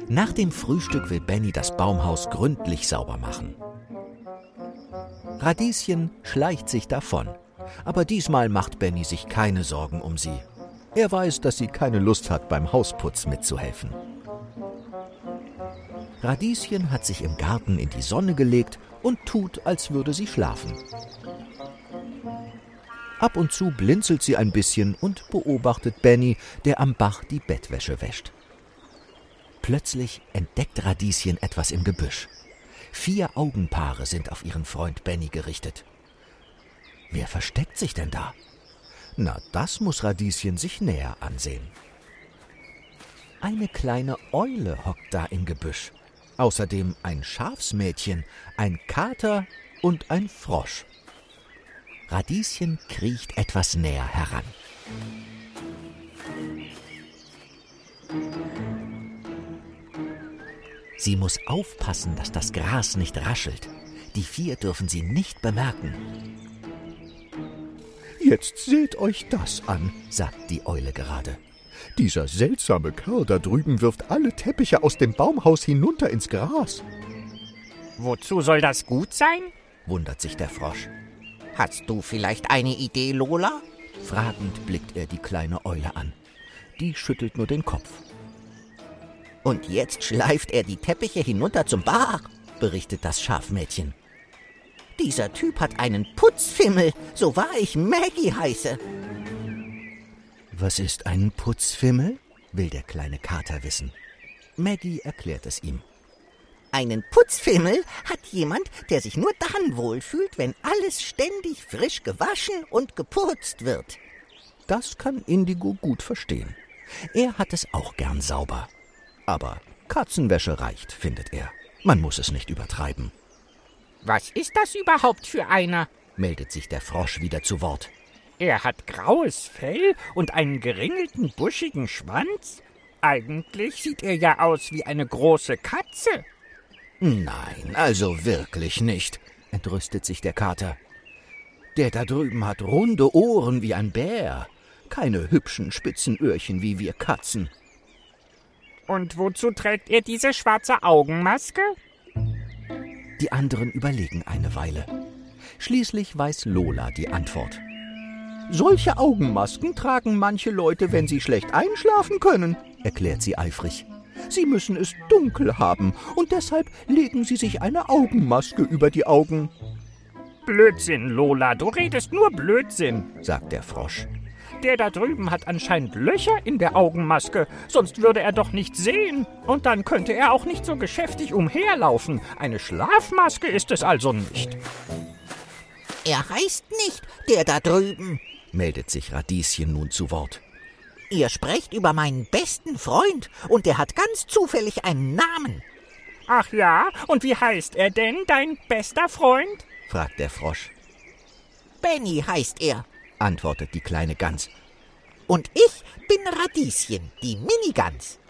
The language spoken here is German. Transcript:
Nach dem Frühstück will Benny das Baumhaus gründlich sauber machen. Radieschen schleicht sich davon. Aber diesmal macht Benny sich keine Sorgen um sie. Er weiß, dass sie keine Lust hat, beim Hausputz mitzuhelfen. Radieschen hat sich im Garten in die Sonne gelegt und tut, als würde sie schlafen. Ab und zu blinzelt sie ein bisschen und beobachtet Benny, der am Bach die Bettwäsche wäscht. Plötzlich entdeckt Radieschen etwas im Gebüsch. 4 Augenpaare sind auf ihren Freund Benny gerichtet. Wer versteckt sich denn da? Na, das muss Radieschen sich näher ansehen. Eine kleine Eule hockt da im Gebüsch. Außerdem ein Schafsmädchen, ein Kater und ein Frosch. Radieschen kriecht etwas näher heran. Sie muss aufpassen, dass das Gras nicht raschelt. Die 4 dürfen sie nicht bemerken. »Jetzt seht euch das an«, sagt die Eule gerade. »Dieser seltsame Kerl da drüben wirft alle Teppiche aus dem Baumhaus hinunter ins Gras.« »Wozu soll das gut sein?« wundert sich der Frosch. »Hast du vielleicht eine Idee, Lola?« Fragend blickt er die kleine Eule an. Die schüttelt nur den Kopf. »Und jetzt schleift er die Teppiche hinunter zum Bach«, berichtet das Schafmädchen. »Dieser Typ hat einen Putzfimmel, so wahr ich Maggie heiße.« »Was ist ein Putzfimmel?« will der kleine Kater wissen. Maggie erklärt es ihm. »Einen Putzfimmel hat jemand, der sich nur dann wohlfühlt, wenn alles ständig frisch gewaschen und geputzt wird.« Das kann Indigo gut verstehen. Er hat es auch gern sauber. Aber Katzenwäsche reicht, findet er. Man muss es nicht übertreiben. »Was ist das überhaupt für einer?« meldet sich der Frosch wieder zu Wort. »Er hat graues Fell und einen geringelten, buschigen Schwanz. Eigentlich sieht er ja aus wie eine große Katze.« »Nein, also wirklich nicht«, entrüstet sich der Kater. »Der da drüben hat runde Ohren wie ein Bär, keine hübschen spitzen Öhrchen wie wir Katzen.« »Und wozu trägt er diese schwarze Augenmaske?« Die anderen überlegen eine Weile. Schließlich weiß Lola die Antwort. »Solche Augenmasken tragen manche Leute, wenn sie schlecht einschlafen können«, erklärt sie eifrig. »Sie müssen es dunkel haben und deshalb legen sie sich eine Augenmaske über die Augen.« »Blödsinn, Lola, du redest nur Blödsinn«, sagt der Frosch. »Der da drüben hat anscheinend Löcher in der Augenmaske, sonst würde er doch nicht sehen. Und dann könnte er auch nicht so geschäftig umherlaufen. Eine Schlafmaske ist es also nicht.« »Er heißt nicht der da drüben«, meldet sich Radieschen nun zu Wort. »Ihr sprecht über meinen besten Freund und der hat ganz zufällig einen Namen.« »Ach ja, und wie heißt er denn, dein bester Freund?« fragt der Frosch. »Benny heißt er«, antwortet die kleine Gans. »Und ich bin Radieschen, die Minigans.«